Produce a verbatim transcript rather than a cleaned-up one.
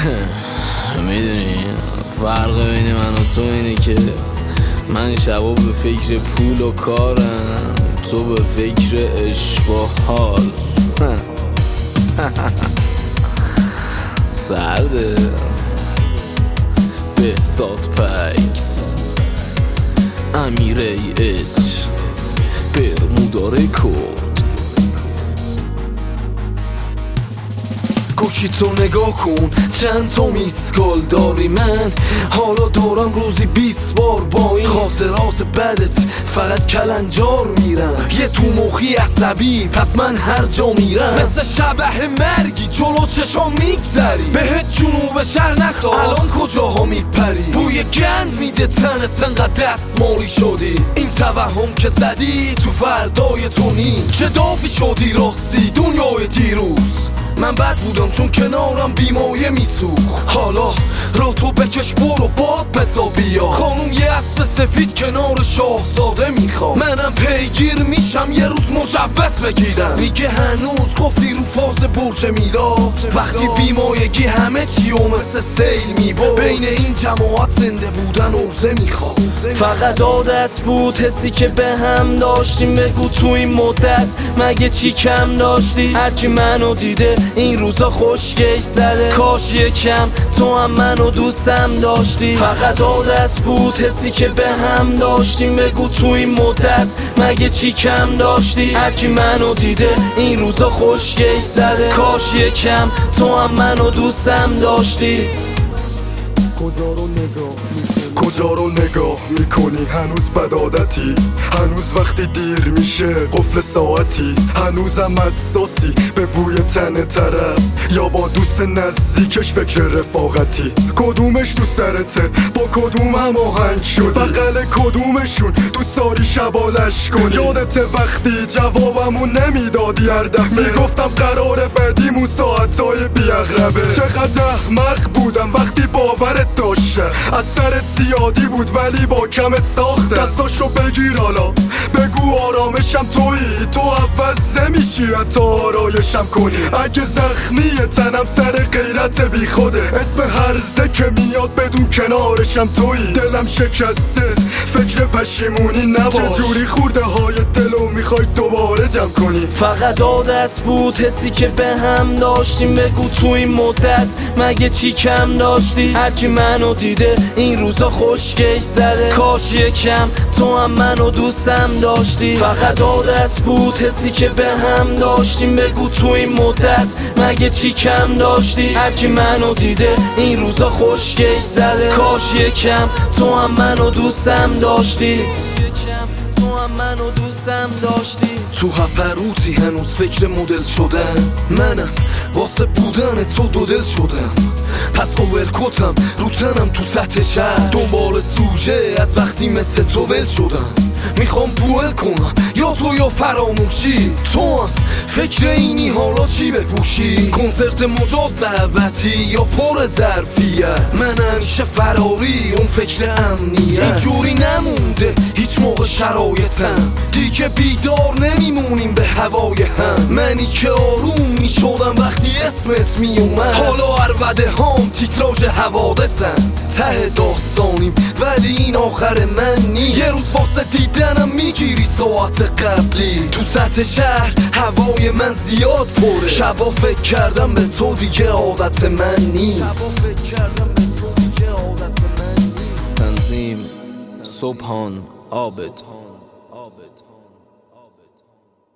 میدونی فرق بین من و تو اینه که من شبا به فکر پول و کارم، تو به فکر عشق و حال. سرده بهزاد پکس امیر ای اچ برمودا رکورد. گوشی تو نگاه کن چند تا میسکال داری، من حالا دارم روزی بیست بار با این خاطرات بدت فقط کلنجار میرم. یه تو مخی عصبی پس من هر جا میرم مثل شبح مرگی جلو چشام میگذری. بهت جنوب شهر نخواه الان کجاها میپری، بوی گند میده تنت انقدر دستمالی شدی. این توهم که زدی تو فردای تو نیست، چه دافی شدی راستی دنیای دیروز. من بد بودم چون کنارم بیمایه میسوخ، حالا را تو بکش برو باد بسا بیا. خانوم یه اسب سفید کنار شاهزاده میخوام، منم پیگیر میشم یه روز مجوز بگیرم. میگه هنوز گفتی رو فاز برج میلاد، وقتی بیمایگی همه چی و مثل سیل میبود. بین این جماعت زنده بودن عرضه میخواد، فقط عادت بود حسی که به هم داشتیم. بگو تو این مدت مگه چی کم داشتی؟ هرکی منو دیده این روزا خوشگش زده، کاش یکم تو هم منو دوستم داشتی. فقط عادت بود حسی که به هم داشتیم. بگو تو این مدت مگه چی کم داشتی؟ هرکی منو دیده این روزا خوشگش زده، کاش یکم تو هم منو دوستم داشتی. کجا رو نگاه کجا رو نگاه میکنی؟ هنوز بدعادتی، هنوز وقتی دیر میشه قفل ساعتی، هنوزم حساسی به بوی تن طرف یا با دوست نزدیکش فکر رفاقتی. کدومش تو سرته با کدوم هم آهنگ شدی؟ بغل کدومشون دوست داری شبالش کنی؟ یادت وقتی جوابمو نمیدادی هر دفعه میگفتم قراره بدیمون ساعتای بیاغربه. چقدر احمق بودم وقتی باورت داشته، از سرت زیادی بود ولی با کمت ساخته. دستاشو بگیر حالا بگو آرامشم تویی، تو عوض نمیشی حتی آرایشم کنی. اگه زخمی تنم سر غیرت بی خوده، اسم هرزه که میاد بدون کنارشم تویی. دلم شکسته فکر پشیمونی نباش، چجوری خورده های دلو میخوای دوباره جمع کنی؟ فقط عادت بود حسی که به هم داشتیم. بگو تو این مدت مگه چی کم داشتی؟ هرکی منو دیده این روزا خوشگش زده، کاش یکم تو هم منو دوستم داشتی. فقط عادت بود حسی که به هم داشتیم. بگو تو این مدت مگه چی کم داشتی؟ هرکی منو دیده این روزا خوشگش زده، کاش یکم تو هم منو دوستم داشتی. تو هم منو دوستم داشتی. تو هپروتی هنوز فکر مدل شدن، منم واسه بودن تو دو دل شدم. پس اوورکوتم رو تنم تو سطح شهر، دنبال سوژه از وقتی مثل تو ول شدم. میخوام دوئل کنم یا تو یا فراموشی، تو هم فکر اینی حالا چی بپوشی؟ کنسرت مجاز دعوتی یا پر ظرفیت؟ من همیشه فراری اون فکر امنیت. اینجوری نمونده هیچ موقع شرایطم، دیگه بیدار نمیمونیم به هوای هم. منی که آروم میشدم وقتی اسمت میومد، حالا عربده هام تیتراژ حوادثم. ته داستانیم ولی این آخر من نیست، یه روز واسه دیدنم میگیری ساعت قبلی. تو سطح شهر هوای من زیاد پره، شبا فکر کردم به تو دیگه عادت من نیست. تنظیم صبحان عابد.